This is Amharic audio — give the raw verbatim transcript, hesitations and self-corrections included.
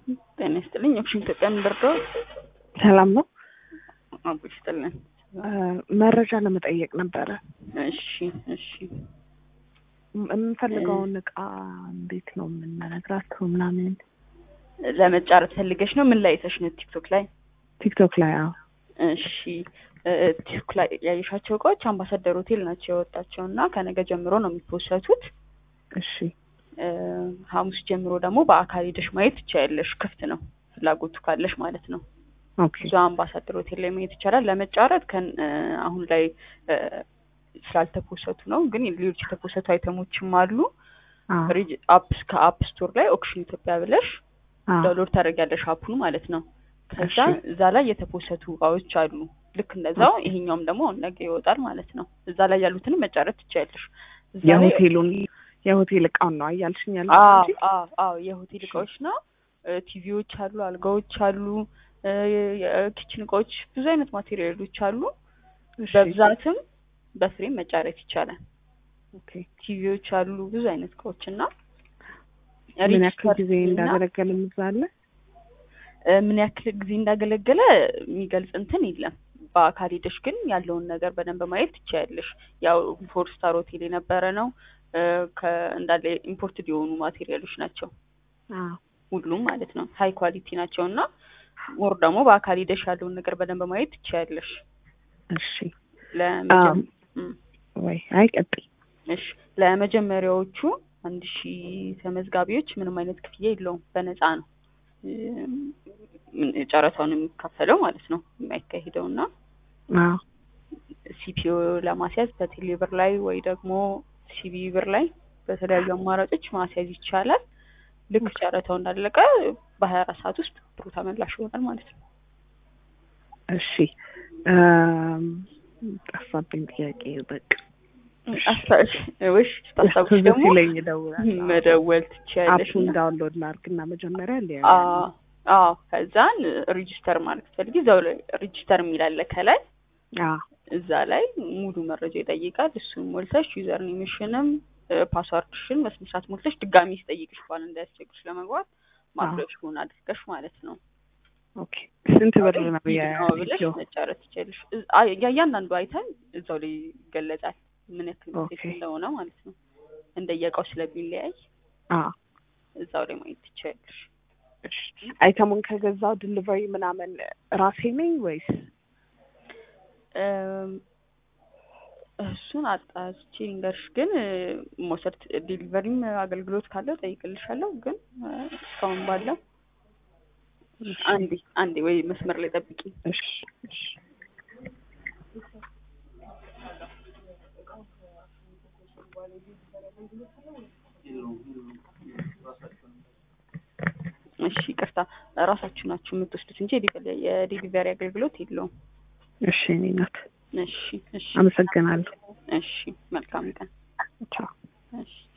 ጤና ይስጥልኝ። ኦክሽን ኢትዮጵያ ምንደርደው ሰላም ነው። አቡ ይስጥልኝ። መረጃ ለመጠየቅ ነበረ። እሺ እሺ። የምንፈልገውን እቃ እንዴት ነው የምንነግራችሁ ምናምን? ለመጫረት ፈልገሽ ነው? ምን ላይ አይተሽ ነው? ቲክቶክ ላይ? ቲክቶክ ላይ። አዎ። እሺ። ቲክቶክ ላይ ያየሻቸው እቃዎች አምባሳደር ሆቴል ናቸው ያወጣቸውና ከነገ ጀምሮ ነው የሚፖሰቱት። እሺ። ሐሙስ ጀምሮ ደግሞ በአካል ሄደሽ ማየት ትችያለሽ። ክፍት ነው ፍላጎቱ ካለሽ ማለት ነው። ኦኬ። እዛ አምባሳደር ሆቴል ላይ ማየት ይቻላል። ለመጫረት ከን አሁን ላይ ስላልተፖሰቱ ነው፣ ግን ሌሎች የተፖሰቱ አይተሞችም አሉ። ሪጅ አፕስ ከአፕ ስቶር ላይ ኦክሽን ኢትዮጵያ ብለሽ ዳውንሎድ ታደርጊያለሽ አፑን ማለት ነው። ከዛ እዛ ላይ የተፖሰቱ እቃዎች አሉ። ልክ እንደዛው ይሄኛውም ደግሞ ነገ ይወጣል ማለት ነው። እዛ ላይ ያሉትን መጫረት ትችያለሽ። እዛ ላይ የሆቴሉን የሆቴል እቃው ነው አያልሽኝ ያለው? አዎ አዎ አዎ የሆቴል እቃዎች ነው። ቲቪዎች አሉ፣ አልጋዎች አሉ፣ የኪችን እቃዎች፣ ብዙ አይነት ማቴሪያሎች አሉ። በብዛትም በፍሬም መጫረት ይቻላል። ኦኬ። ቲቪዎች አሉ፣ ብዙ አይነት እቃዎችና ምን ያክል ጊዜ እንዳገለገለ ምዛለ ምን ያክል ጊዜ እንዳገለገለ የሚገልጽ እንትን የለም። በአካል ሄደሽ ግን ያለውን ነገር በደንብ ማየት ትችያለሽ። ያው ፎር ስታር ሆቴል የነበረ ነው። ከእንዳለ ኢምፖርትድ የሆኑ ማቴሪያሎች ናቸው። አዎ ሁሉም ማለት ነው። ሃይ ኳሊቲ ናቸውና ወር ደግሞ በአካል ሄደሽ ያለውን ነገር በደንብ ማየት ትችያለሽ። እሺ። ለመጀመ ወይ አይቀጥል። እሺ። ለመጀመሪያዎቹ አንድ ሺህ ተመዝጋቢዎች ምንም አይነት ክፍያ የለውም፣ በነፃ ነው ጨረታውን የሚከፈለው ማለት ነው የማይካሄደውና አዎ ሲፒኦ ለማስያዝ በቴሌብር ላይ ወይ ደግሞ ሲቢ ብር ላይ በተለያዩ አማራጮች ማስያዝ ይቻላል። ልክ ጨረታው እንዳለቀ በሀያ አራት ሰዓት ውስጥ ብሩ ተመላሽ ይሆናል ማለት ነው። እሺ። እም ጠፋብኝ ጥያቄ በቃ አስታውሽ ወይስ ታስታውሽ ደግሞ መደወል ትችያለሽ። አፑን ዳውንሎድ ላድርግና መጀመሪያ ላይ አዎ አዎ ከዛን ሬጂስተር ማለት ፈልጊ እዛው ላይ ሬጂስተር የሚል አለ ከላይ። አዎ እዛ ላይ ሙሉ መረጃ ይጠይቃል። እሱን ሞልተሽ ዩዘር ኔምሽንም ፓስዋርድሽን በስነ ስርዓት ሞልተሽ ድጋሚ ሲጠይቅሽ እንኳን እንዳያስቸግርሽ ለመግባት ማድረግሽውን አድርገሽ ማለት ነው። ኦኬ። ስንት ብር ነው ብለሽ መጫረት ትችያለሽ። ያያንዳንዱ አይተም እዛው ላይ ይገለጻል ምን ያክል ሴት እንደሆነ ማለት ነው። እንደየቃው ስለሚለያይ አዎ እዛው ላይ ማየት ትችያለሽ። እሺ። አይተሙን ከገዛው ዲሊቨሪ ምናምን ራሴ ነኝ ወይስ? እሱን አጣርቼ ልንገርሽ፣ ግን ሞሰድ ዲሊቨሪም አገልግሎት ካለው ጠይቅልሻለሁ። ግን እስካሁን ባለው አንዴ አንዴ ወይ መስመር ላይ ጠብቂ። እሺ እሺ። እሺ ይቅርታ፣ ራሳችሁ ናችሁ የምትወስዱት እንጂ የዲሊቨሪ አገልግሎት የለውም። እሺ እኔ ናት። እሺ እሺ። አመሰግናለሁ። እሺ መልካም ቀን። ቻው። እሺ።